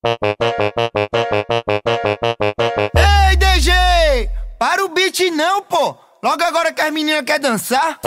Ei, DG, para o beat não, pô. Logo agora que as meninas querem dançar.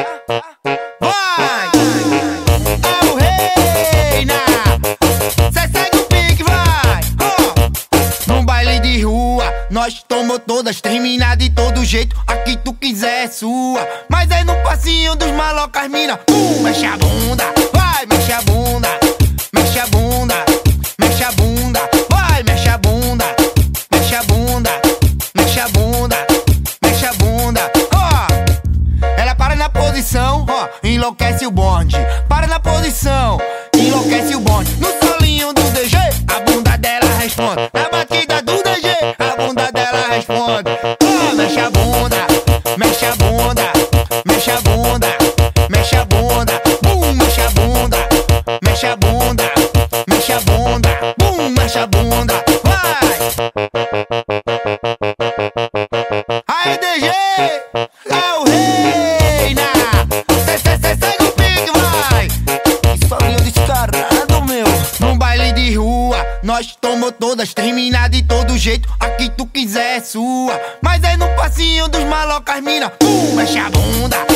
Vai! É o reina. Cê segue o pique, vai! Num baile de rua, nós tomou todas, termina de todo jeito. Aqui tu quiser é sua. Mas é no passinho dos malocas, mina. Mexe a bunda, vai, mexe a bunda. Mexe a bunda, mexe a bunda. Vai, mexe a bunda, mexe a bunda. Mexe a bunda, mexe a bunda. Ela para na posição, enlouquece o bonde. Para na posição, enlouquece o bonde. No solinho do DG, a bunda dela responde. Na batida do DG, a bunda dela responde. Mexe a bunda, mexe a bunda. Mexe a bunda, mexe a bunda. Mexe a bunda, mexe a bunda. Mexe a bunda, mexe a bunda. Vai! Aí, DG, é o reina. Segue o pique, vai. Que solinho descarado, meu. Num baile de rua, nós tomou todas, termina de todo jeito. Aqui tu quiser é sua. Mas é no passinho dos malocas, mina. Mexe a bunda,